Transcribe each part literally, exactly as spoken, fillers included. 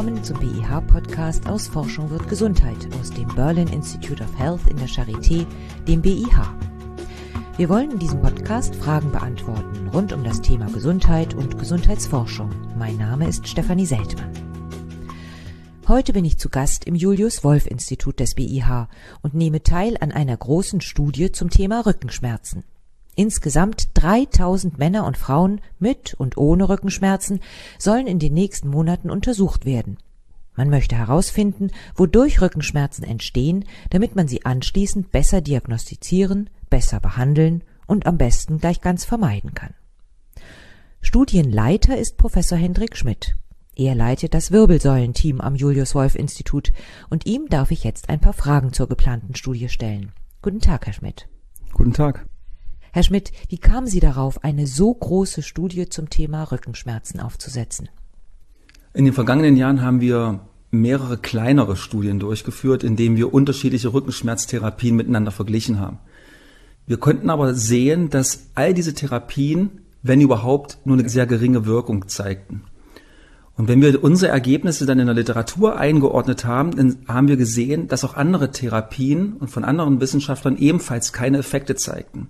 Willkommen zum B I H-Podcast aus Forschung wird Gesundheit aus dem Berlin Institute of Health in der Charité, dem B I H. Wir wollen in diesem Podcast Fragen beantworten rund um das Thema Gesundheit und Gesundheitsforschung. Mein Name ist Stefanie Seltmann. Heute bin ich zu Gast im Julius-Wolf-Institut des B I H und nehme teil an einer großen Studie zum Thema Rückenschmerzen. Insgesamt dreitausend Männer und Frauen mit und ohne Rückenschmerzen sollen in den nächsten Monaten untersucht werden. Man möchte herausfinden, wodurch Rückenschmerzen entstehen, damit man sie anschließend besser diagnostizieren, besser behandeln und am besten gleich ganz vermeiden kann. Studienleiter ist Professor Hendrik Schmidt. Er leitet das Wirbelsäulenteam am Julius-Wolf-Institut und ihm darf ich jetzt ein paar Fragen zur geplanten Studie stellen. Guten Tag, Herr Schmidt. Guten Tag. Herr Schmidt, wie kamen Sie darauf, eine so große Studie zum Thema Rückenschmerzen aufzusetzen? In den vergangenen Jahren haben wir mehrere kleinere Studien durchgeführt, in denen wir unterschiedliche Rückenschmerztherapien miteinander verglichen haben. Wir konnten aber sehen, dass all diese Therapien, wenn überhaupt, nur eine sehr geringe Wirkung zeigten. Und wenn wir unsere Ergebnisse dann in der Literatur eingeordnet haben, dann haben wir gesehen, dass auch andere Therapien und von anderen Wissenschaftlern ebenfalls keine Effekte zeigten.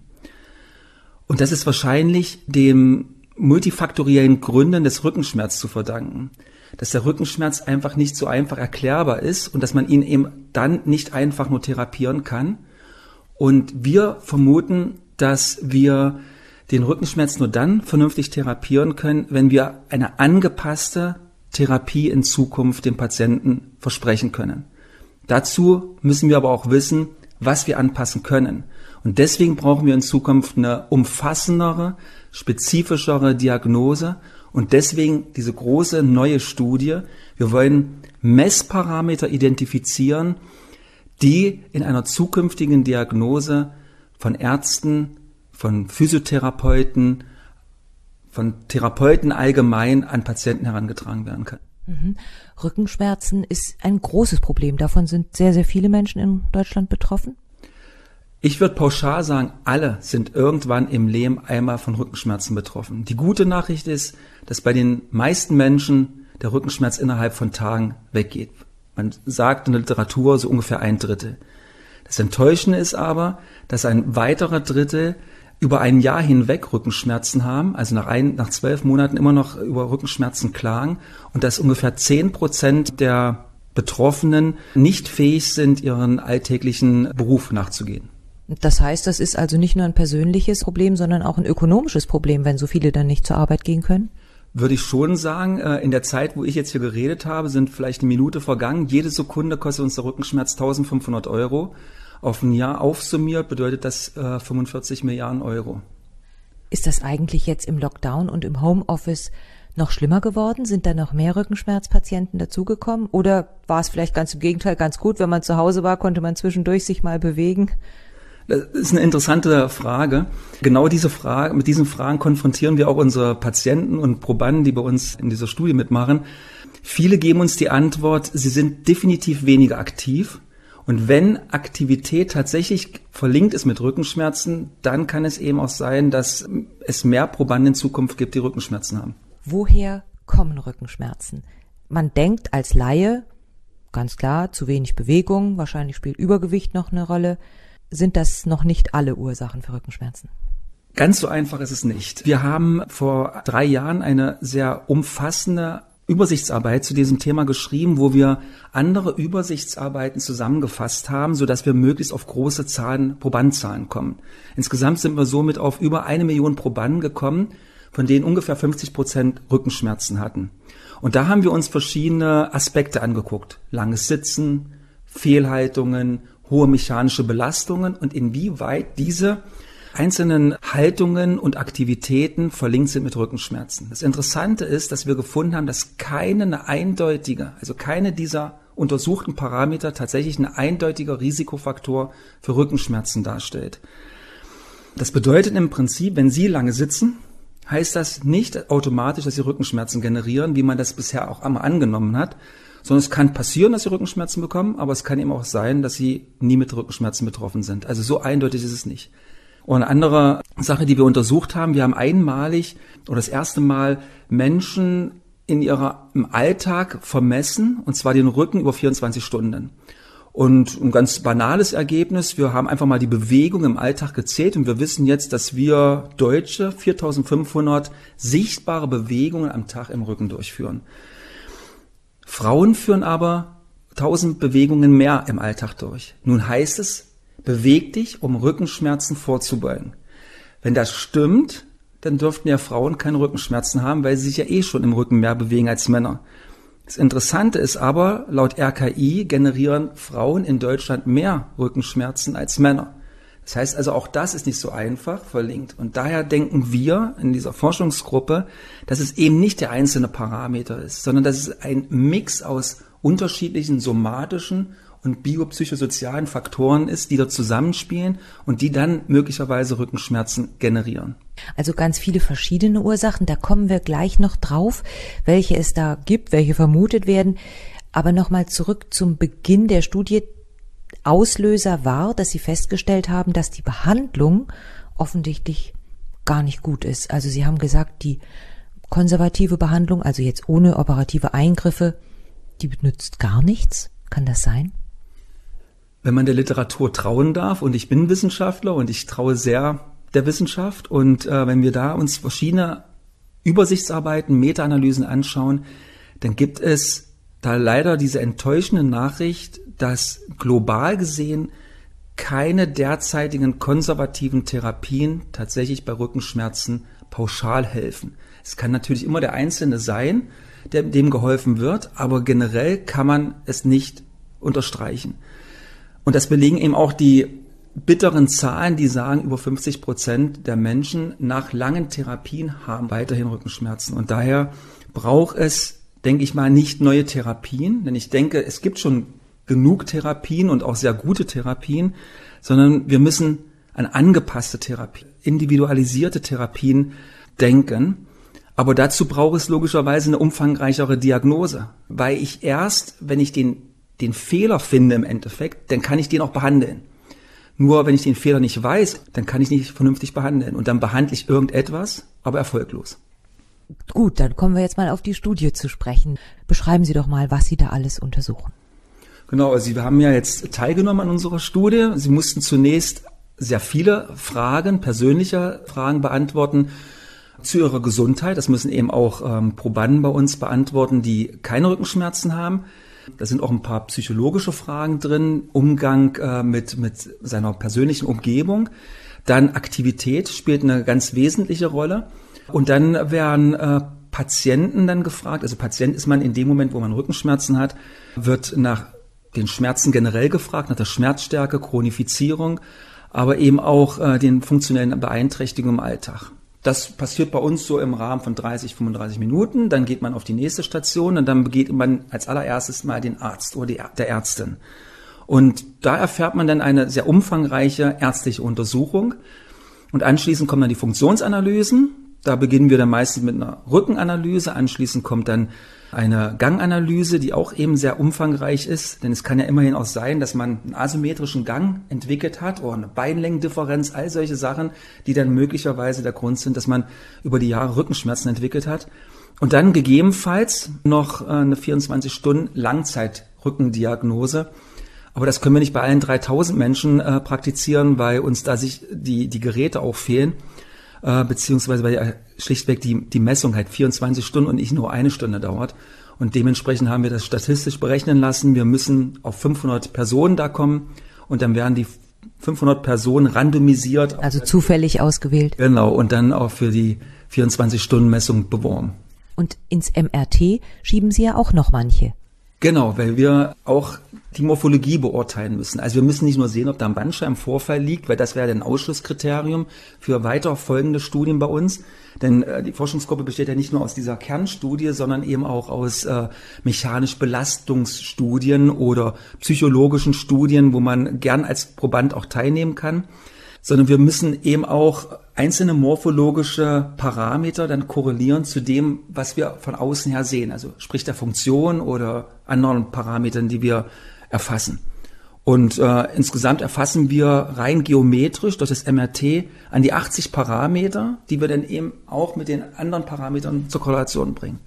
Und das ist wahrscheinlich dem multifaktoriellen Gründen des Rückenschmerzes zu verdanken. Dass der Rückenschmerz einfach nicht so einfach erklärbar ist und dass man ihn eben dann nicht einfach nur therapieren kann. Und wir vermuten, dass wir den Rückenschmerz nur dann vernünftig therapieren können, wenn wir eine angepasste Therapie in Zukunft dem Patienten versprechen können. Dazu müssen wir aber auch wissen, was wir anpassen können. Und deswegen brauchen wir in Zukunft eine umfassendere, spezifischere Diagnose und deswegen diese große neue Studie. Wir wollen Messparameter identifizieren, die in einer zukünftigen Diagnose von Ärzten, von Physiotherapeuten, von Therapeuten allgemein an Patienten herangetragen werden können. Mhm. Rückenschmerzen ist ein großes Problem. Davon sind sehr, sehr viele Menschen in Deutschland betroffen. Ich würde pauschal sagen, alle sind irgendwann im Leben einmal von Rückenschmerzen betroffen. Die gute Nachricht ist, dass bei den meisten Menschen der Rückenschmerz innerhalb von Tagen weggeht. Man sagt in der Literatur so ungefähr ein Drittel. Das Enttäuschende ist aber, dass ein weiterer Drittel über ein Jahr hinweg Rückenschmerzen haben, also nach, ein, nach zwölf Monaten immer noch über Rückenschmerzen klagen und dass ungefähr zehn Prozent der Betroffenen nicht fähig sind, ihren alltäglichen Beruf nachzugehen. Das heißt, das ist also nicht nur ein persönliches Problem, sondern auch ein ökonomisches Problem, wenn so viele dann nicht zur Arbeit gehen können? Würde ich schon sagen. In der Zeit, wo ich jetzt hier geredet habe, sind vielleicht eine Minute vergangen. Jede Sekunde kostet uns der Rückenschmerz eintausendfünfhundert Euro. Auf ein Jahr aufsummiert bedeutet das äh, fünfundvierzig Milliarden Euro. Ist das eigentlich jetzt im Lockdown und im Homeoffice noch schlimmer geworden? Sind da noch mehr Rückenschmerzpatienten dazugekommen? Oder war es vielleicht ganz im Gegenteil ganz gut, wenn man zu Hause war, konnte man zwischendurch sich mal bewegen? Das ist eine interessante Frage. Genau diese Frage, mit diesen Fragen konfrontieren wir auch unsere Patienten und Probanden, die bei uns in dieser Studie mitmachen. Viele geben uns die Antwort, sie sind definitiv weniger aktiv. Und wenn Aktivität tatsächlich verlinkt ist mit Rückenschmerzen, dann kann es eben auch sein, dass es mehr Probanden in Zukunft gibt, die Rückenschmerzen haben. Woher kommen Rückenschmerzen? Man denkt als Laie, ganz klar, zu wenig Bewegung, wahrscheinlich spielt Übergewicht noch eine Rolle. Sind das noch nicht alle Ursachen für Rückenschmerzen? Ganz so einfach ist es nicht. Wir haben vor drei Jahren eine sehr umfassende Übersichtsarbeit zu diesem Thema geschrieben, wo wir andere Übersichtsarbeiten zusammengefasst haben, sodass wir möglichst auf große Zahlen, Probandenzahlen kommen. Insgesamt sind wir somit auf über eine Million Probanden gekommen, von denen ungefähr fünfzig Prozent Rückenschmerzen hatten. Und da haben wir uns verschiedene Aspekte angeguckt. Langes Sitzen, Fehlhaltungen, hohe mechanische Belastungen und inwieweit diese einzelnen Haltungen und Aktivitäten verlinkt sind mit Rückenschmerzen. Das Interessante ist, dass wir gefunden haben, dass keine eine eindeutige, also keine dieser untersuchten Parameter tatsächlich ein eindeutiger Risikofaktor für Rückenschmerzen darstellt. Das bedeutet im Prinzip, wenn Sie lange sitzen, heißt das nicht automatisch, dass Sie Rückenschmerzen generieren, wie man das bisher auch einmal angenommen hat, sondern es kann passieren, dass Sie Rückenschmerzen bekommen, aber es kann eben auch sein, dass Sie nie mit Rückenschmerzen betroffen sind. Also so eindeutig ist es nicht. Und eine andere Sache, die wir untersucht haben, wir haben einmalig oder das erste Mal Menschen in ihrer, im Alltag vermessen, und zwar den Rücken über vierundzwanzig Stunden. Und ein ganz banales Ergebnis, wir haben einfach mal die Bewegung im Alltag gezählt und wir wissen jetzt, dass wir Deutsche viertausendfünfhundert sichtbare Bewegungen am Tag im Rücken durchführen. Frauen führen aber tausend Bewegungen mehr im Alltag durch. Nun heißt es, beweg dich, um Rückenschmerzen vorzubeugen. Wenn das stimmt, dann dürften ja Frauen keine Rückenschmerzen haben, weil sie sich ja eh schon im Rücken mehr bewegen als Männer. Das Interessante ist aber, laut R K I generieren Frauen in Deutschland mehr Rückenschmerzen als Männer. Das heißt also, auch das ist nicht so einfach verlinkt. Und daher denken wir in dieser Forschungsgruppe, dass es eben nicht der einzelne Parameter ist, sondern dass es ein Mix aus unterschiedlichen somatischen und biopsychosozialen Faktoren ist, die dort zusammenspielen und die dann möglicherweise Rückenschmerzen generieren. Also ganz viele verschiedene Ursachen, da kommen wir gleich noch drauf, welche es da gibt, welche vermutet werden. Aber nochmal zurück zum Beginn der Studie. Auslöser war, dass Sie festgestellt haben, dass die Behandlung offensichtlich gar nicht gut ist. Also Sie haben gesagt, die konservative Behandlung, also jetzt ohne operative Eingriffe, die nützt gar nichts. Kann das sein? Wenn man der Literatur trauen darf, und ich bin Wissenschaftler und ich traue sehr der Wissenschaft, und äh, wenn wir da uns verschiedene Übersichtsarbeiten, Meta-Analysen anschauen, dann gibt es da leider diese enttäuschende Nachricht, dass global gesehen keine derzeitigen konservativen Therapien tatsächlich bei Rückenschmerzen pauschal helfen. Es kann natürlich immer der Einzelne sein, der, dem geholfen wird, aber generell kann man es nicht unterstreichen. Und das belegen eben auch die bitteren Zahlen, die sagen, über fünfzig Prozent der Menschen nach langen Therapien haben weiterhin Rückenschmerzen. Und daher braucht es, denke ich mal, nicht neue Therapien, denn ich denke, es gibt schon genug Therapien und auch sehr gute Therapien, sondern wir müssen an angepasste Therapien, individualisierte Therapien denken. Aber dazu braucht es logischerweise eine umfangreichere Diagnose, weil ich erst, wenn ich den, den Fehler finde im Endeffekt, dann kann ich den auch behandeln. Nur wenn ich den Fehler nicht weiß, dann kann ich nicht vernünftig behandeln. Und dann behandle ich irgendetwas, aber erfolglos. Gut, dann kommen wir jetzt mal auf die Studie zu sprechen. Beschreiben Sie doch mal, was Sie da alles untersuchen. Genau, also Sie haben ja jetzt teilgenommen an unserer Studie. Sie mussten zunächst sehr viele Fragen, persönliche Fragen beantworten zu ihrer Gesundheit. Das müssen eben auch ähm, Probanden bei uns beantworten, die keine Rückenschmerzen haben. Da sind auch ein paar psychologische Fragen drin, Umgang äh, mit, mit seiner persönlichen Umgebung. Dann Aktivität spielt eine ganz wesentliche Rolle. Und dann werden äh, Patienten dann gefragt, also Patient ist man in dem Moment, wo man Rückenschmerzen hat, wird nach den Schmerzen generell gefragt, nach der Schmerzstärke, Chronifizierung, aber eben auch äh, den funktionellen Beeinträchtigungen im Alltag. Das passiert bei uns so im Rahmen von dreißig, fünfunddreißig Minuten, dann geht man auf die nächste Station und dann begeht man als allererstes mal den Arzt oder die, der Ärztin. Und da erfährt man dann eine sehr umfangreiche ärztliche Untersuchung und anschließend kommen dann die Funktionsanalysen. Da beginnen wir dann meistens mit einer Rückenanalyse, anschließend kommt dann eine Ganganalyse, die auch eben sehr umfangreich ist, denn es kann ja immerhin auch sein, dass man einen asymmetrischen Gang entwickelt hat oder eine Beinlängendifferenz, all solche Sachen, die dann möglicherweise der Grund sind, dass man über die Jahre Rückenschmerzen entwickelt hat. Und dann gegebenenfalls noch eine vierundzwanzig Stunden Langzeit-Rückendiagnose. Aber das können wir nicht bei allen dreitausend Menschen äh, praktizieren, weil uns da sich die, die Geräte auch fehlen. Äh, beziehungsweise weil ja schlichtweg die, die Messung halt vierundzwanzig Stunden und nicht nur eine Stunde dauert. Und dementsprechend haben wir das statistisch berechnen lassen. Wir müssen auf fünfhundert Personen da kommen und dann werden die fünfhundert Personen randomisiert. Also zufällig ausgewählt. Genau, und dann auch für die vierundzwanzig Stunden Messung beworben. Und ins M R T schieben Sie ja auch noch manche. Genau, weil wir auch die Morphologie beurteilen müssen. Also wir müssen nicht nur sehen, ob da ein Bandscheibenvorfall liegt, weil das wäre ein Ausschlusskriterium für weiter folgende Studien bei uns. Denn äh, die Forschungsgruppe besteht ja nicht nur aus dieser Kernstudie, sondern eben auch aus äh, mechanisch Belastungsstudien oder psychologischen Studien, wo man gern als Proband auch teilnehmen kann. Sondern wir müssen eben auch einzelne morphologische Parameter dann korrelieren zu dem, was wir von außen her sehen. Also sprich der Funktion oder anderen Parametern, die wir erfassen. Und äh, insgesamt erfassen wir rein geometrisch durch das M R T an die achtzig Parameter, die wir dann eben auch mit den anderen Parametern zur Korrelation bringen.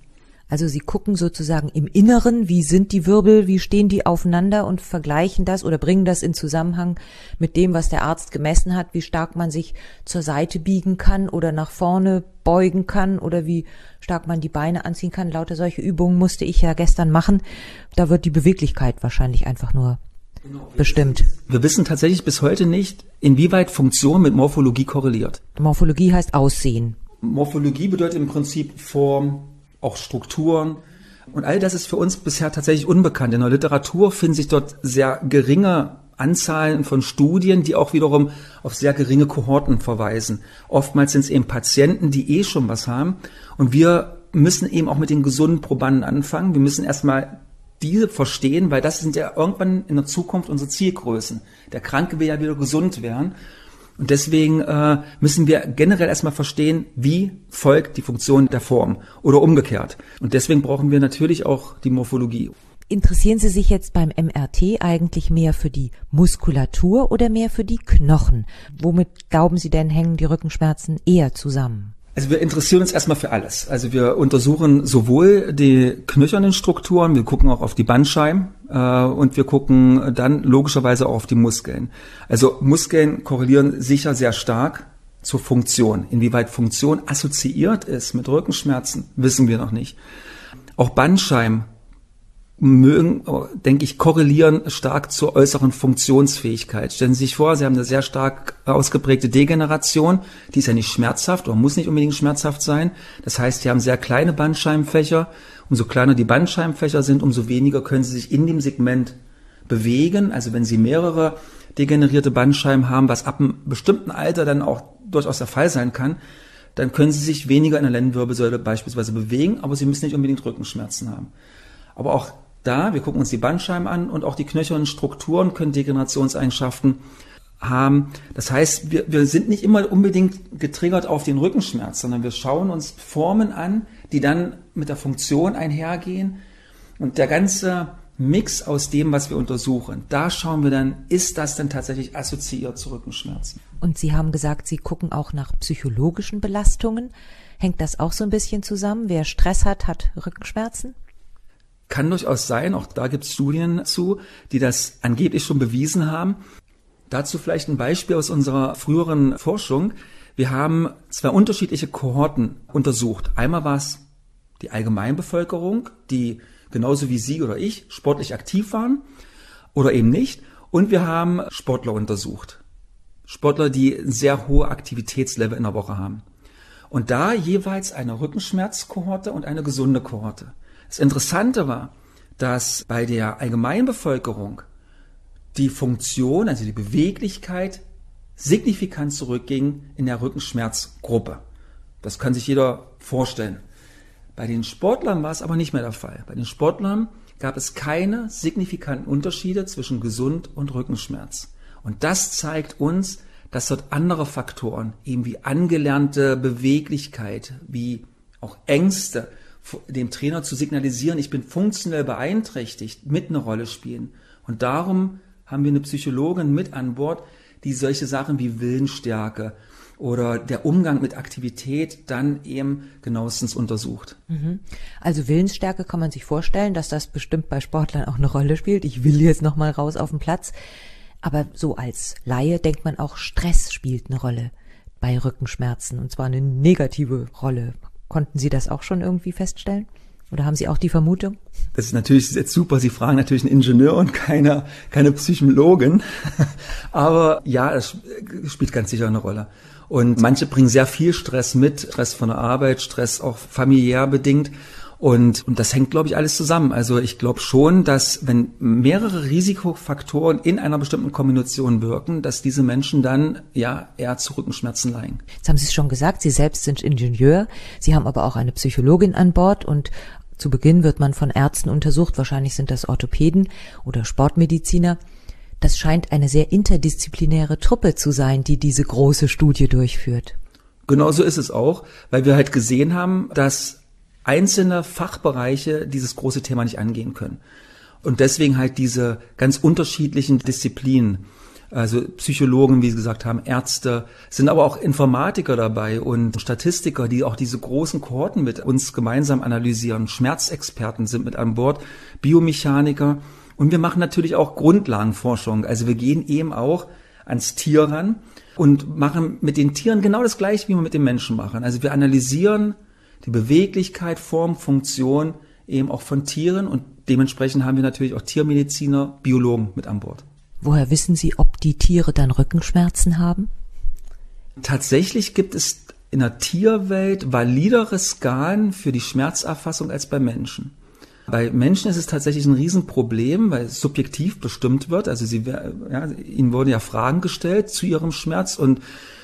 Also Sie gucken sozusagen im Inneren, wie sind die Wirbel, wie stehen die aufeinander und vergleichen das oder bringen das in Zusammenhang mit dem, was der Arzt gemessen hat, wie stark man sich zur Seite biegen kann oder nach vorne beugen kann oder wie stark man die Beine anziehen kann. Lauter solche Übungen musste ich ja gestern machen. Da wird die Beweglichkeit wahrscheinlich einfach nur genau, bestimmt. Wir wissen tatsächlich bis heute nicht, inwieweit Funktion mit Morphologie korreliert. Morphologie heißt Aussehen. Morphologie bedeutet im Prinzip Form, auch Strukturen. Und all das ist für uns bisher tatsächlich unbekannt. In der Literatur finden sich dort sehr geringe Anzahlen von Studien, die auch wiederum auf sehr geringe Kohorten verweisen. Oftmals sind es eben Patienten, die eh schon was haben. Und wir müssen eben auch mit den gesunden Probanden anfangen. Wir müssen erstmal diese verstehen, weil das sind ja irgendwann in der Zukunft unsere Zielgrößen. Der Kranke will ja wieder gesund werden. Und deswegen äh, müssen wir generell erstmal verstehen, wie folgt die Funktion der Form oder umgekehrt. Und deswegen brauchen wir natürlich auch die Morphologie. Interessieren Sie sich jetzt beim M R T eigentlich mehr für die Muskulatur oder mehr für die Knochen? Womit glauben Sie denn, hängen die Rückenschmerzen eher zusammen? Also wir interessieren uns erstmal für alles. Also wir untersuchen sowohl die knöchernen Strukturen, wir gucken auch auf die Bandscheiben äh, und wir gucken dann logischerweise auch auf die Muskeln. Also Muskeln korrelieren sicher sehr stark zur Funktion. Inwieweit Funktion assoziiert ist mit Rückenschmerzen, wissen wir noch nicht. Auch Bandscheiben mögen, denke ich, korrelieren stark zur äußeren Funktionsfähigkeit. Stellen Sie sich vor, Sie haben eine sehr stark ausgeprägte Degeneration, die ist ja nicht schmerzhaft oder muss nicht unbedingt schmerzhaft sein. Das heißt, Sie haben sehr kleine Bandscheibenfächer. Umso kleiner die Bandscheibenfächer sind, umso weniger können Sie sich in dem Segment bewegen. Also wenn Sie mehrere degenerierte Bandscheiben haben, was ab einem bestimmten Alter dann auch durchaus der Fall sein kann, dann können Sie sich weniger in der Lendenwirbelsäule beispielsweise bewegen, aber Sie müssen nicht unbedingt Rückenschmerzen haben. Aber auch da, wir gucken uns die Bandscheiben an und auch die knöchernen Strukturen können Degenerationseigenschaften haben. Das heißt, wir, wir sind nicht immer unbedingt getriggert auf den Rückenschmerz, sondern wir schauen uns Formen an, die dann mit der Funktion einhergehen. Und der ganze Mix aus dem, was wir untersuchen, da schauen wir dann, ist das denn tatsächlich assoziiert zu Rückenschmerzen? Und Sie haben gesagt, Sie gucken auch nach psychologischen Belastungen. Hängt das auch so ein bisschen zusammen? Wer Stress hat, hat Rückenschmerzen? Kann durchaus sein, auch da gibt es Studien zu, die das angeblich schon bewiesen haben. Dazu vielleicht ein Beispiel aus unserer früheren Forschung. Wir haben zwei unterschiedliche Kohorten untersucht. Einmal war es die Allgemeinbevölkerung, die genauso wie Sie oder ich sportlich aktiv waren oder eben nicht. Und wir haben Sportler untersucht. Sportler, die ein sehr hohe Aktivitätslevel in der Woche haben. Und da jeweils eine Rückenschmerzkohorte und eine gesunde Kohorte. Das Interessante war, dass bei der Allgemeinbevölkerung die Funktion, also die Beweglichkeit, signifikant zurückging in der Rückenschmerzgruppe. Das kann sich jeder vorstellen. Bei den Sportlern war es aber nicht mehr der Fall. Bei den Sportlern gab es keine signifikanten Unterschiede zwischen Gesund und Rückenschmerz. Und das zeigt uns, dass dort andere Faktoren, eben wie angelernte Beweglichkeit, wie auch Ängste, dem Trainer zu signalisieren, ich bin funktionell beeinträchtigt, mit eine Rolle spielen. Und darum haben wir eine Psychologin mit an Bord, die solche Sachen wie Willensstärke oder der Umgang mit Aktivität dann eben genauestens untersucht. Also Willensstärke kann man sich vorstellen, dass das bestimmt bei Sportlern auch eine Rolle spielt. Ich will jetzt noch mal raus auf den Platz. Aber so als Laie denkt man auch, Stress spielt eine Rolle bei Rückenschmerzen, und zwar eine negative Rolle. Konnten Sie das auch schon irgendwie feststellen? Oder haben Sie auch die Vermutung? Das ist natürlich jetzt super. Sie fragen natürlich einen Ingenieur und keine, keine Psychologin. Aber ja, es spielt ganz sicher eine Rolle. Und manche bringen sehr viel Stress mit. Stress von der Arbeit, Stress auch familiär bedingt. Und, und das hängt, glaube ich, alles zusammen. Also ich glaube schon, dass wenn mehrere Risikofaktoren in einer bestimmten Kombination wirken, dass diese Menschen dann ja eher zu Rückenschmerzen neigen. Jetzt haben Sie es schon gesagt, Sie selbst sind Ingenieur. Sie haben aber auch eine Psychologin an Bord und zu Beginn wird man von Ärzten untersucht. Wahrscheinlich sind das Orthopäden oder Sportmediziner. Das scheint eine sehr interdisziplinäre Truppe zu sein, die diese große Studie durchführt. Genau so ist es auch, weil wir halt gesehen haben, dass einzelne Fachbereiche dieses große Thema nicht angehen können. Und deswegen halt diese ganz unterschiedlichen Disziplinen. Also Psychologen, wie Sie gesagt haben, Ärzte, sind aber auch Informatiker dabei und Statistiker, die auch diese großen Kohorten mit uns gemeinsam analysieren. Schmerzexperten sind mit an Bord, Biomechaniker. Und wir machen natürlich auch Grundlagenforschung. Also wir gehen eben auch ans Tier ran und machen mit den Tieren genau das Gleiche, wie wir mit den Menschen machen. Also wir analysieren die Beweglichkeit, Form, Funktion eben auch von Tieren und dementsprechend haben wir natürlich auch Tiermediziner, Biologen mit an Bord. Woher wissen Sie, ob die Tiere dann Rückenschmerzen haben? Tatsächlich gibt es in der Tierwelt validere Skalen für die Schmerzerfassung als bei Menschen. Bei Menschen ist es tatsächlich ein Riesenproblem, weil es subjektiv bestimmt wird. Also sie, ja, ihnen wurden ja Fragen gestellt zu ihrem Schmerz und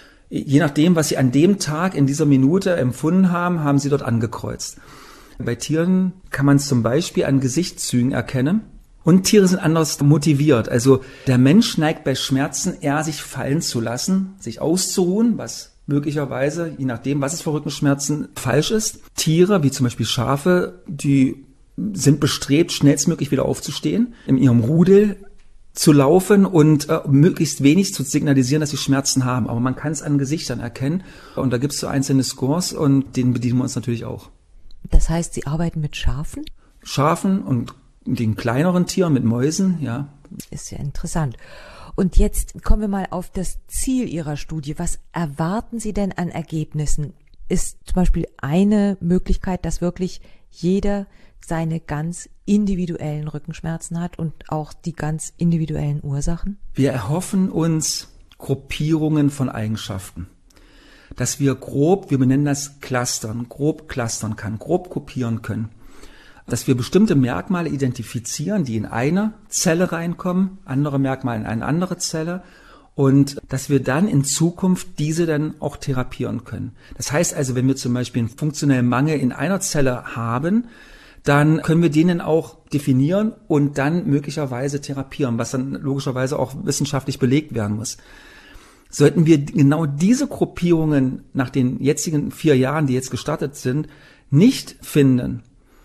je nachdem, was sie an dem Tag in dieser Minute empfunden haben, haben sie dort angekreuzt. Bei Tieren kann man es zum Beispiel an Gesichtszügen erkennen. Und Tiere sind anders motiviert. Also der Mensch neigt bei Schmerzen eher, sich fallen zu lassen, sich auszuruhen, was möglicherweise, je nachdem, was es für Rückenschmerzen, falsch ist. Tiere, wie zum Beispiel Schafe, die sind bestrebt, schnellstmöglich wieder aufzustehen, in ihrem Rudel zu laufen und äh, möglichst wenig zu signalisieren, dass sie Schmerzen haben. Aber man kann es an Gesichtern erkennen. Und da gibt es so einzelne Scores und denen bedienen wir uns natürlich auch. Das heißt, Sie arbeiten mit Schafen? Schafen und den kleineren Tieren, mit Mäusen, ja. Ist ja interessant. Und jetzt kommen wir mal auf das Ziel Ihrer Studie. Was erwarten Sie denn an Ergebnissen? Ist zum Beispiel eine Möglichkeit, dass wirklich jeder seine ganz individuellen Rückenschmerzen hat und auch die ganz individuellen Ursachen? Wir erhoffen uns Gruppierungen von Eigenschaften. Dass wir grob, wir benennen das Clustern, grob clustern kann, grob kopieren können. Dass wir bestimmte Merkmale identifizieren, die in eine Zelle reinkommen, andere Merkmale in eine andere Zelle und dass wir dann in Zukunft diese dann auch therapieren können. Das heißt also, wenn wir zum Beispiel einen funktionellen Mangel in einer Zelle haben, dann können wir den dann auch definieren und dann möglicherweise therapieren, was dann logischerweise auch wissenschaftlich belegt werden muss. Sollten wir genau diese Gruppierungen nach den jetzigen vier Jahren, die jetzt gestartet sind, nicht finden,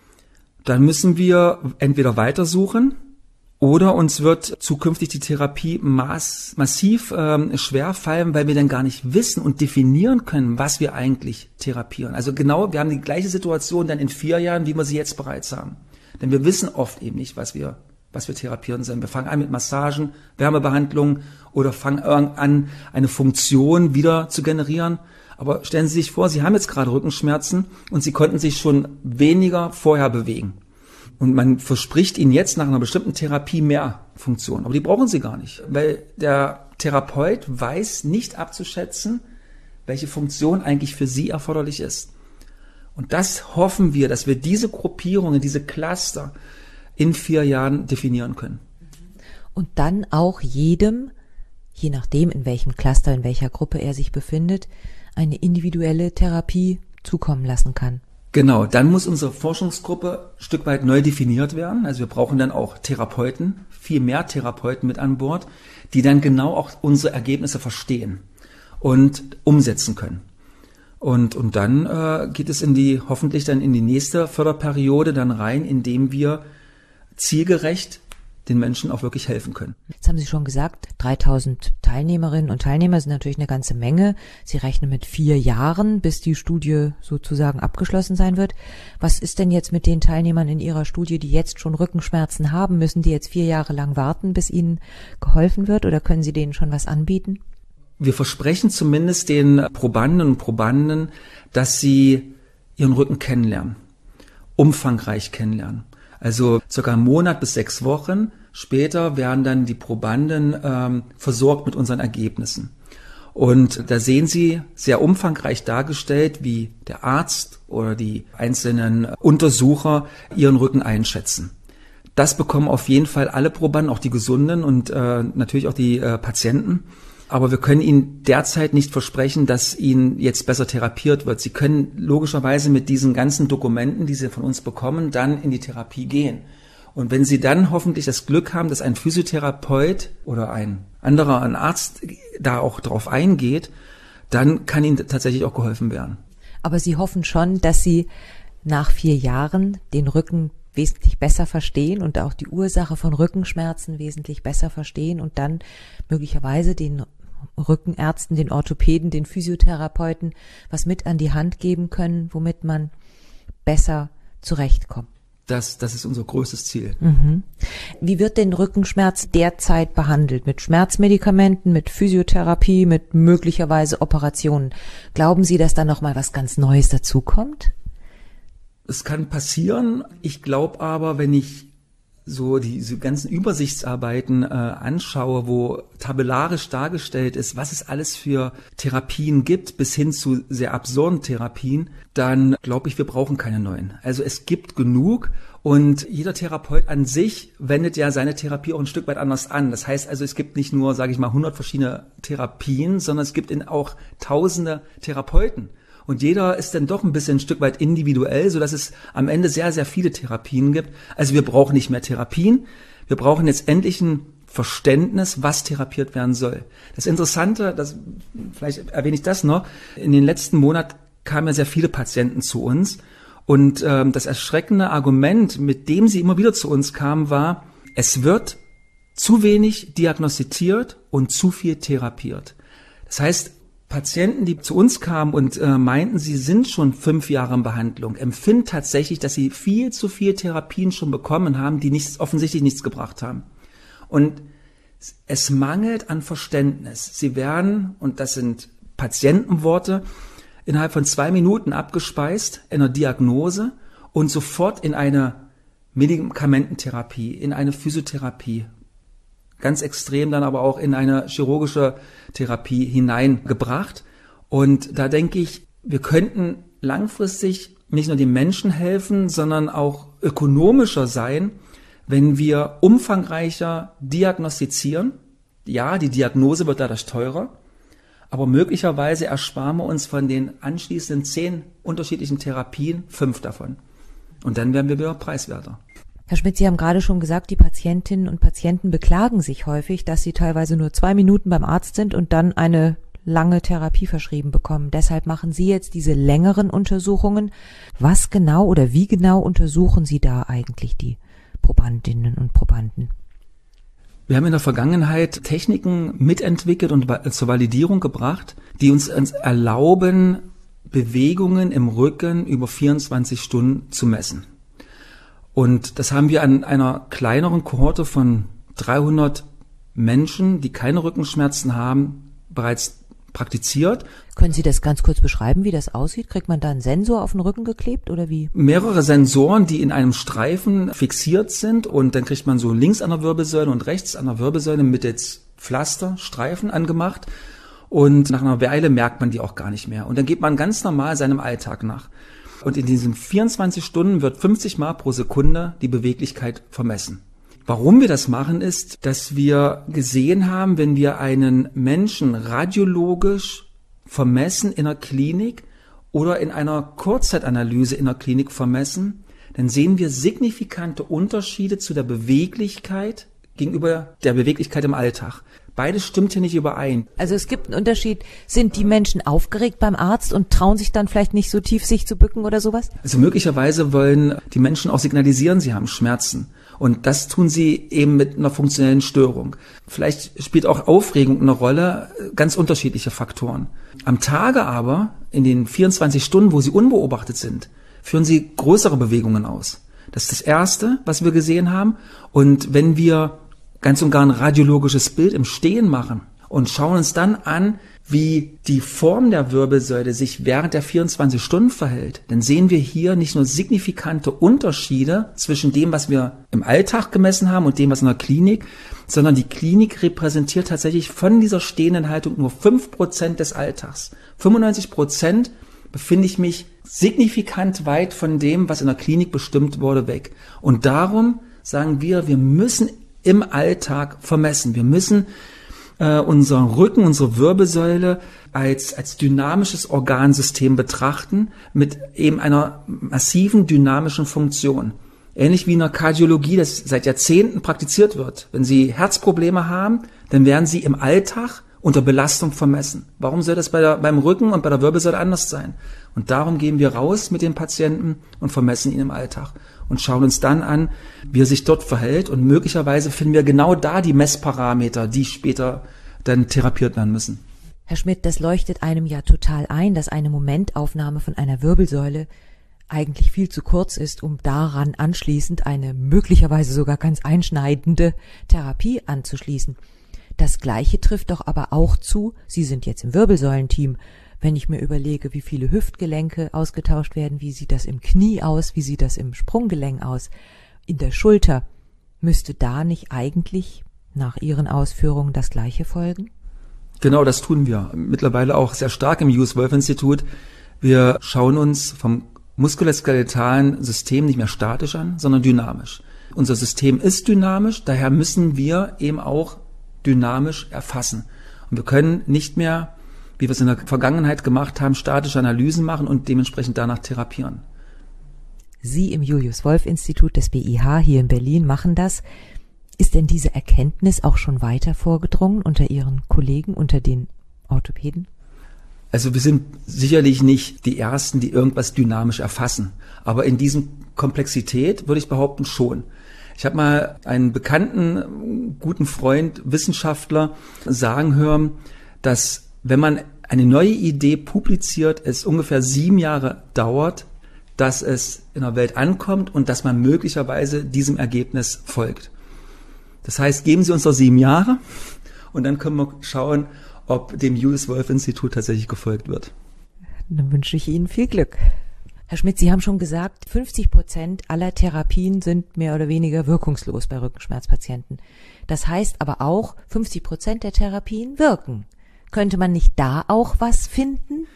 dann müssen wir entweder weitersuchen oder uns wird zukünftig die Therapie mass, massiv ähm, schwer fallen, weil wir dann gar nicht wissen und definieren können, was wir eigentlich therapieren. Also genau, wir haben die gleiche Situation dann in vier Jahren, wie wir sie jetzt bereits haben. Denn wir wissen oft eben nicht, was wir, was wir therapieren sollen. Wir fangen an mit Massagen, Wärmebehandlungen oder fangen an, eine Funktion wieder zu generieren. Aber stellen Sie sich vor, Sie haben jetzt gerade Rückenschmerzen und Sie konnten sich schon weniger vorher bewegen. Und man verspricht Ihnen jetzt nach einer bestimmten Therapie mehr Funktion. Aber die brauchen Sie gar nicht, weil der Therapeut weiß nicht abzuschätzen, welche Funktion eigentlich für Sie erforderlich ist. Und das hoffen wir, dass wir diese Gruppierungen, diese Cluster in vier Jahren definieren können. Und dann auch jedem, je nachdem, in welchem Cluster, in welcher Gruppe er sich befindet, eine individuelle Therapie zukommen lassen kann. Genau, dann muss unsere Forschungsgruppe ein Stück weit neu definiert werden. Also wir brauchen dann auch Therapeuten, viel mehr Therapeuten mit an Bord, die dann genau auch unsere Ergebnisse verstehen und umsetzen können. Und, und dann äh, geht es in die, hoffentlich dann in die nächste Förderperiode dann rein, indem wir zielgerecht den Menschen auch wirklich helfen können. Jetzt haben Sie schon gesagt, dreitausend Teilnehmerinnen und Teilnehmer sind natürlich eine ganze Menge. Sie rechnen mit vier Jahren, bis die Studie sozusagen abgeschlossen sein wird. Was ist denn jetzt mit den Teilnehmern in Ihrer Studie, die jetzt schon Rückenschmerzen haben? Müssen die jetzt vier Jahre lang warten, bis ihnen geholfen wird, oder können Sie denen schon was anbieten? Wir versprechen zumindest den Probanden und Probanden, dass sie ihren Rücken kennenlernen, umfangreich kennenlernen. Also circa einen Monat bis sechs Wochen später werden dann die Probanden ähm, versorgt mit unseren Ergebnissen. Und da sehen Sie sehr umfangreich dargestellt, wie der Arzt oder die einzelnen Untersucher ihren Rücken einschätzen. Das bekommen auf jeden Fall alle Probanden, auch die Gesunden und äh, natürlich auch die äh, Patienten. Aber wir können Ihnen derzeit nicht versprechen, dass Ihnen jetzt besser therapiert wird. Sie können logischerweise mit diesen ganzen Dokumenten, die Sie von uns bekommen, dann in die Therapie gehen. Und wenn Sie dann hoffentlich das Glück haben, dass ein Physiotherapeut oder ein anderer, ein Arzt da auch drauf eingeht, dann kann Ihnen tatsächlich auch geholfen werden. Aber Sie hoffen schon, dass Sie nach vier Jahren den Rücken wesentlich besser verstehen und auch die Ursache von Rückenschmerzen wesentlich besser verstehen und dann möglicherweise den Rückenärzten, den Orthopäden, den Physiotherapeuten was mit an die Hand geben können, womit man besser zurechtkommt. Das, das ist unser größtes Ziel. Mhm. Wie wird denn Rückenschmerz derzeit behandelt? Mit Schmerzmedikamenten, mit Physiotherapie, mit möglicherweise Operationen? Glauben Sie, dass da noch mal was ganz Neues dazukommt? Es kann passieren. Ich glaube aber, wenn ich so die, diese ganzen Übersichtsarbeiten äh, anschaue, wo tabellarisch dargestellt ist, was es alles für Therapien gibt, bis hin zu sehr absurden Therapien, dann glaube ich, wir brauchen keine neuen. Also es gibt genug und jeder Therapeut an sich wendet ja seine Therapie auch ein Stück weit anders an. Das heißt also, es gibt nicht nur, sage ich mal, hundert verschiedene Therapien, sondern es gibt in auch tausende Therapeuten. Und jeder ist dann doch ein bisschen ein Stück weit individuell, so dass es am Ende sehr, sehr viele Therapien gibt. Also wir brauchen nicht mehr Therapien. Wir brauchen jetzt endlich ein Verständnis, was therapiert werden soll. Das Interessante, das, vielleicht erwähne ich das noch, in den letzten Monaten kamen ja sehr viele Patienten zu uns. Und ähm, das erschreckende Argument, mit dem sie immer wieder zu uns kamen, war, es wird zu wenig diagnostiziert und zu viel therapiert. Das heißt, Patienten, die zu uns kamen und äh, meinten, sie sind schon fünf Jahre in Behandlung, empfinden tatsächlich, dass sie viel zu viel Therapien schon bekommen haben, die nichts, offensichtlich nichts gebracht haben. Und es mangelt an Verständnis. Sie werden, und das sind Patientenworte, innerhalb von zwei Minuten abgespeist in einer Diagnose und sofort in eine Medikamententherapie, in eine Physiotherapie, ganz extrem dann aber auch in eine chirurgische Therapie hineingebracht. Und da denke ich, wir könnten langfristig nicht nur den Menschen helfen, sondern auch ökonomischer sein, wenn wir umfangreicher diagnostizieren. Ja, die Diagnose wird dadurch teurer, aber möglicherweise ersparen wir uns von den anschließenden zehn unterschiedlichen Therapien fünf davon. Und dann werden wir wieder preiswerter. Herr Schmidt, Sie haben gerade schon gesagt, die Patientinnen und Patienten beklagen sich häufig, dass sie teilweise nur zwei Minuten beim Arzt sind und dann eine lange Therapie verschrieben bekommen. Deshalb machen Sie jetzt diese längeren Untersuchungen. Was genau oder wie genau untersuchen Sie da eigentlich die Probandinnen und Probanden? Wir haben in der Vergangenheit Techniken mitentwickelt und zur Validierung gebracht, die uns erlauben, Bewegungen im Rücken über vierundzwanzig Stunden zu messen. Und das haben wir an einer kleineren Kohorte von dreihundert Menschen, die keine Rückenschmerzen haben, bereits praktiziert. Können Sie das ganz kurz beschreiben, wie das aussieht? Kriegt man da einen Sensor auf den Rücken geklebt oder wie? Mehrere Sensoren, die in einem Streifen fixiert sind und dann kriegt man so links an der Wirbelsäule und rechts an der Wirbelsäule mittels Pflaster, Streifen angemacht und nach einer Weile merkt man die auch gar nicht mehr. Und dann geht man ganz normal seinem Alltag nach. Und in diesen vierundzwanzig Stunden wird fünfzig Mal pro Sekunde die Beweglichkeit vermessen. Warum wir das machen, ist, dass wir gesehen haben, wenn wir einen Menschen radiologisch vermessen in der Klinik oder in einer Kurzzeitanalyse in der Klinik vermessen, dann sehen wir signifikante Unterschiede zu der Beweglichkeit gegenüber der Beweglichkeit im Alltag. Beides stimmt hier nicht überein. Also es gibt einen Unterschied. Sind die Menschen aufgeregt beim Arzt und trauen sich dann vielleicht nicht so tief, sich zu bücken oder sowas? Also möglicherweise wollen die Menschen auch signalisieren, sie haben Schmerzen. Und das tun sie eben mit einer funktionellen Störung. Vielleicht spielt auch Aufregung eine Rolle, ganz unterschiedliche Faktoren. Am Tage aber, in den vierundzwanzig Stunden, wo sie unbeobachtet sind, führen sie größere Bewegungen aus. Das ist das Erste, was wir gesehen haben. Und wenn wir ganz und gar ein radiologisches Bild im Stehen machen und schauen uns dann an, wie die Form der Wirbelsäule sich während der vierundzwanzig Stunden verhält, dann sehen wir hier nicht nur signifikante Unterschiede zwischen dem, was wir im Alltag gemessen haben und dem, was in der Klinik, sondern die Klinik repräsentiert tatsächlich von dieser stehenden Haltung nur fünf Prozent des Alltags. fünfundneunzig Prozent befinde ich mich signifikant weit von dem, was in der Klinik bestimmt wurde, weg. Und darum sagen wir, wir müssen im Alltag vermessen. Wir müssen äh, unseren Rücken, unsere Wirbelsäule als, als dynamisches Organsystem betrachten mit eben einer massiven dynamischen Funktion. Ähnlich wie in der Kardiologie, das seit Jahrzehnten praktiziert wird. Wenn Sie Herzprobleme haben, dann werden Sie im Alltag unter Belastung vermessen. Warum soll das bei der, beim Rücken und bei der Wirbelsäule anders sein? Und darum gehen wir raus mit dem Patienten und vermessen ihn im Alltag und schauen uns dann an, wie er sich dort verhält, und möglicherweise finden wir genau da die Messparameter, die später dann therapiert werden müssen. Herr Schmidt, das leuchtet einem ja total ein, dass eine Momentaufnahme von einer Wirbelsäule eigentlich viel zu kurz ist, um daran anschließend eine möglicherweise sogar ganz einschneidende Therapie anzuschließen. Das Gleiche trifft doch aber auch zu, Sie sind jetzt im Wirbelsäulenteam, wenn ich mir überlege, wie viele Hüftgelenke ausgetauscht werden, wie sieht das im Knie aus, wie sieht das im Sprunggelenk aus, in der Schulter, müsste da nicht eigentlich nach Ihren Ausführungen das Gleiche folgen? Genau, das tun wir. Mittlerweile auch sehr stark im Hughes Wolf Institut. Wir schauen uns vom muskuloskeletalen System nicht mehr statisch an, sondern dynamisch. Unser System ist dynamisch, daher müssen wir eben auch dynamisch erfassen. Und wir können nicht mehr, wie wir es in der Vergangenheit gemacht haben, statische Analysen machen und dementsprechend danach therapieren. Sie im Julius Wolf Institut des B I H hier in Berlin machen das. Ist denn diese Erkenntnis auch schon weiter vorgedrungen unter Ihren Kollegen, unter den Orthopäden? Also wir sind sicherlich nicht die Ersten, die irgendwas dynamisch erfassen. Aber in diesem Komplexität würde ich behaupten schon. Ich habe mal einen bekannten, guten Freund, Wissenschaftler sagen hören, dass wenn man eine neue Idee publiziert, es ungefähr sieben Jahre dauert, dass es in der Welt ankommt und dass man möglicherweise diesem Ergebnis folgt. Das heißt, geben Sie uns noch sieben Jahre und dann können wir schauen, ob dem Julius Wolf Institut tatsächlich gefolgt wird. Dann wünsche ich Ihnen viel Glück. Herr Schmidt, Sie haben schon gesagt, fünfzig Prozent aller Therapien sind mehr oder weniger wirkungslos bei Rückenschmerzpatienten. Das heißt aber auch, fünfzig Prozent der Therapien wirken. Könnte man nicht da auch was finden?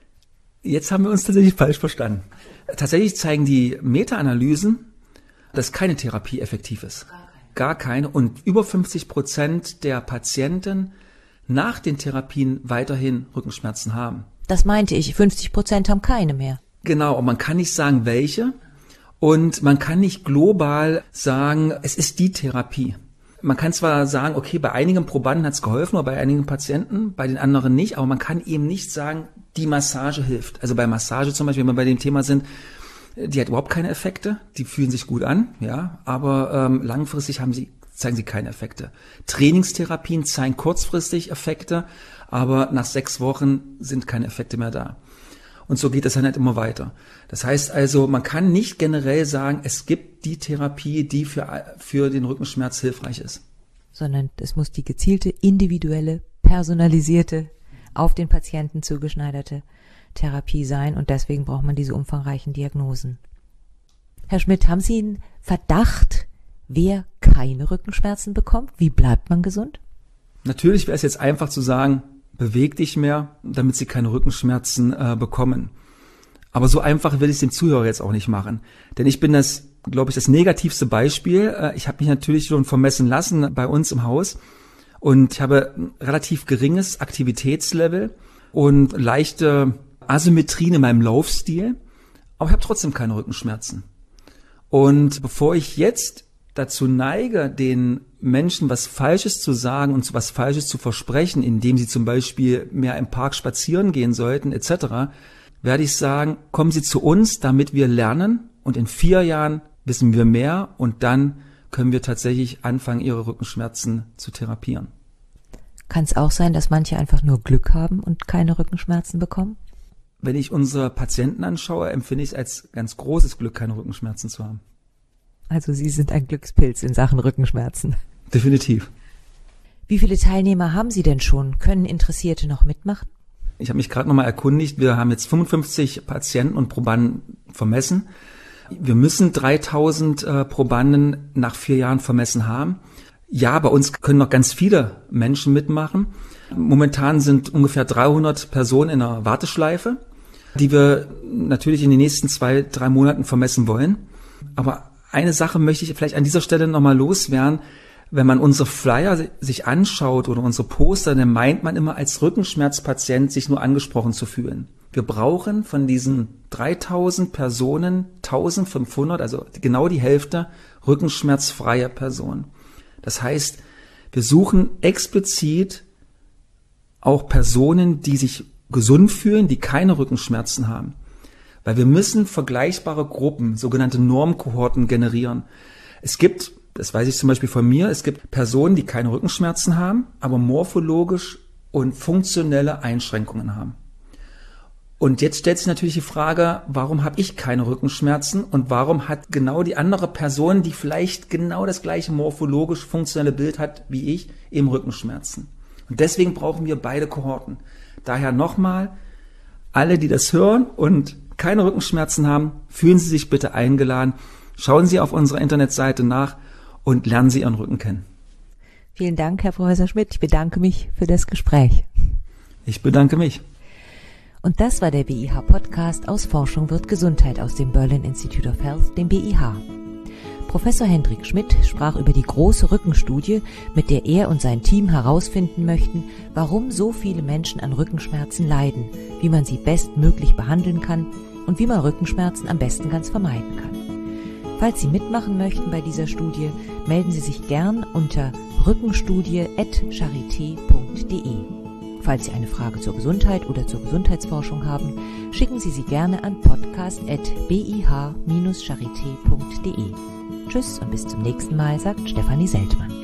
Jetzt haben wir uns tatsächlich falsch verstanden. Tatsächlich zeigen die Meta-Analysen, dass keine Therapie effektiv ist. Gar keine. Und über fünfzig Prozent der Patienten nach den Therapien weiterhin Rückenschmerzen haben. Das meinte ich, fünfzig Prozent haben keine mehr. Genau, und man kann nicht sagen, welche. Und man kann nicht global sagen, es ist die Therapie. Man kann zwar sagen, okay, bei einigen Probanden hat es geholfen oder bei einigen Patienten, bei den anderen nicht, aber man kann eben nicht sagen, die Massage hilft. Also bei Massage zum Beispiel, wenn wir bei dem Thema sind, die hat überhaupt keine Effekte, die fühlen sich gut an, ja, aber ähm, langfristig haben sie, zeigen sie keine Effekte. Trainingstherapien zeigen kurzfristig Effekte, aber nach sechs Wochen sind keine Effekte mehr da. Und so geht es dann halt immer weiter. Das heißt also, man kann nicht generell sagen, es gibt die Therapie, die für, für den Rückenschmerz hilfreich ist. Sondern es muss die gezielte, individuelle, personalisierte, auf den Patienten zugeschneiderte Therapie sein, und deswegen braucht man diese umfangreichen Diagnosen. Herr Schmidt, haben Sie einen Verdacht, wer keine Rückenschmerzen bekommt? Wie bleibt man gesund? Natürlich wäre es jetzt einfach zu sagen, beweg dich mehr, damit Sie keine Rückenschmerzen äh, bekommen. Aber so einfach will ich es dem Zuhörer jetzt auch nicht machen. Denn ich bin das, glaube ich, das negativste Beispiel. Äh, ich habe mich natürlich schon vermessen lassen bei uns im Haus. Und ich habe ein relativ geringes Aktivitätslevel und leichte Asymmetrien in meinem Laufstil, aber ich habe trotzdem keine Rückenschmerzen. Und bevor ich jetzt dazu neige, den Menschen was Falsches zu sagen und was Falsches zu versprechen, indem sie zum Beispiel mehr im Park spazieren gehen sollten et cetera, werde ich sagen, kommen Sie zu uns, damit wir lernen, und in vier Jahren wissen wir mehr und dann können wir tatsächlich anfangen, Ihre Rückenschmerzen zu therapieren. Kann es auch sein, dass manche einfach nur Glück haben und keine Rückenschmerzen bekommen? Wenn ich unsere Patienten anschaue, empfinde ich es als ganz großes Glück, keine Rückenschmerzen zu haben. Also Sie sind ein Glückspilz in Sachen Rückenschmerzen. Definitiv. Wie viele Teilnehmer haben Sie denn schon? Können Interessierte noch mitmachen? Ich habe mich gerade nochmal erkundigt. Wir haben jetzt fünfundfünfzig Patienten und Probanden vermessen. Wir müssen dreitausend äh, Probanden nach vier Jahren vermessen haben. Ja, bei uns können noch ganz viele Menschen mitmachen. Momentan sind ungefähr dreihundert Personen in einer Warteschleife, die wir natürlich in den nächsten zwei, drei Monaten vermessen wollen. Aber eine Sache möchte ich vielleicht an dieser Stelle nochmal loswerden. Wenn man unsere Flyer sich anschaut oder unsere Poster, dann meint man immer, als Rückenschmerzpatient sich nur angesprochen zu fühlen. Wir brauchen von diesen dreitausend Personen eintausendfünfhundert, also genau die Hälfte, rückenschmerzfreie Personen. Das heißt, wir suchen explizit auch Personen, die sich gesund fühlen, die keine Rückenschmerzen haben. Weil wir müssen vergleichbare Gruppen, sogenannte Normkohorten generieren. Es gibt, das weiß ich zum Beispiel von mir, es gibt Personen, die keine Rückenschmerzen haben, aber morphologisch und funktionelle Einschränkungen haben. Und jetzt stellt sich natürlich die Frage, warum habe ich keine Rückenschmerzen und warum hat genau die andere Person, die vielleicht genau das gleiche morphologisch funktionelle Bild hat wie ich, eben Rückenschmerzen. Und deswegen brauchen wir beide Kohorten. Daher nochmal, alle, die das hören und keine Rückenschmerzen haben, fühlen Sie sich bitte eingeladen. Schauen Sie auf unserer Internetseite nach und lernen Sie Ihren Rücken kennen. Vielen Dank, Herr Professor Schmidt. Ich bedanke mich für das Gespräch. Ich bedanke mich. Und das war der B I H-Podcast aus Forschung wird Gesundheit aus dem Berlin Institute of Health, dem B I H. Professor Hendrik Schmidt sprach über die große Rückenstudie, mit der er und sein Team herausfinden möchten, warum so viele Menschen an Rückenschmerzen leiden, wie man sie bestmöglich behandeln kann und wie man Rückenschmerzen am besten ganz vermeiden kann. Falls Sie mitmachen möchten bei dieser Studie, melden Sie sich gern unter rückenstudie at charité punkt de. Falls Sie eine Frage zur Gesundheit oder zur Gesundheitsforschung haben, schicken Sie sie gerne an podcast at b i h dash charité punkt de. Tschüss und bis zum nächsten Mal, sagt Stefanie Seltmann.